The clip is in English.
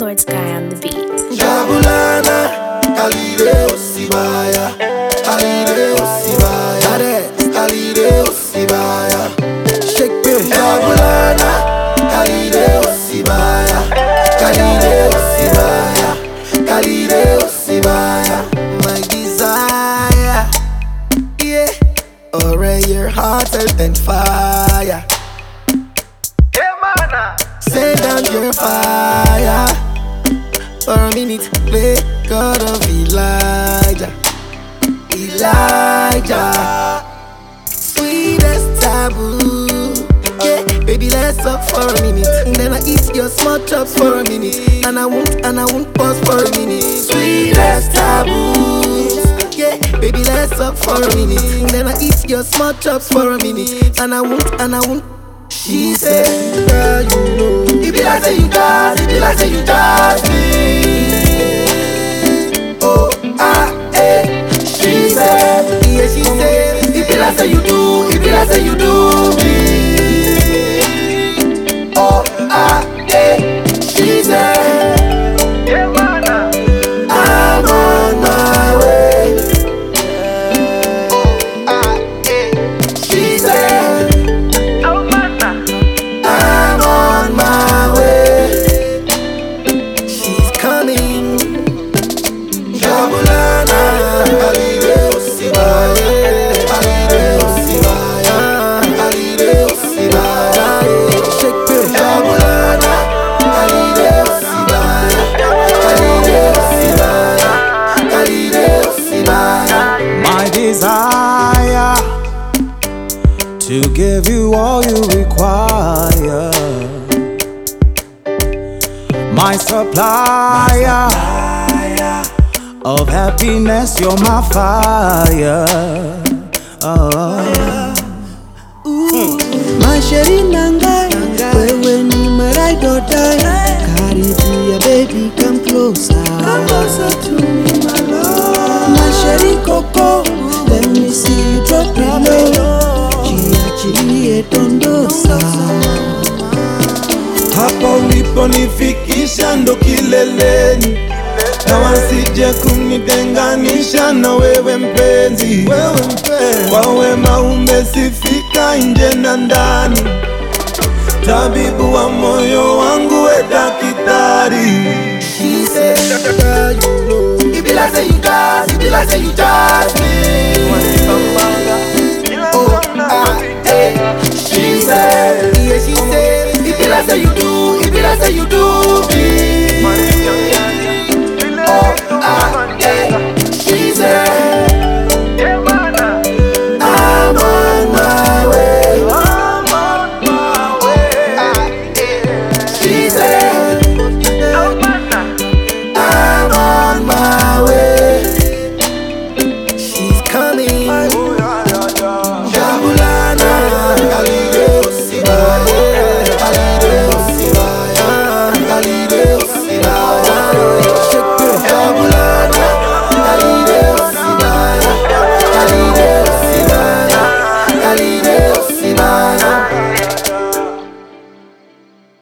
Lord Sky on the beat. Jabulana, Alide Osibaya, Alide Osibaya, Alide Osibaya. Shake me, Jabulana, Alide Osibaya, Alide Osibaya, Alide Osibaya. My desire, yeah, already your heart and fire. Send down your fire for a minute, play God of Elijah. Elijah, sweetest taboo. Yeah, baby, let's talk for a minute. And then I eat your small chops for a minute. And I won't pause for a minute. Sweetest taboo. Yeah, baby, let's talk for a minute. And then I eat your small chops for a minute. And I won't. She said, girl, you know, it be like say you does, it be like say you does me. Oh, she said, yeah, she said, it be like say you do, it be like say you do me. Oh, she said, yeah, man, I'm on my way. She said, I'm on my way. She's coming. Jabulana, Alide Osibaya, Alide Osibaya, Alide Osibaya. Shake me, Jabulana, Alide Osibaya, Alide Osibaya, Alide Osibaya. My desire to give you all you require. My supplier of happiness, you're my fire. My sheri nanga, wewe ni my ride or die. Karibia baby, come closer to me, my love. My sheri coco, let me see you drop it low. Chiachilie dondosa. Hapa uliponifikisha ndo kileleni, na wasije kunitenganisha na wewe mpenzi. Kwa wema umesifika nje na ndani, tabibu wa moyo wangu we daktari. She said, girl, you know, it be like say you does, it be like say you does me.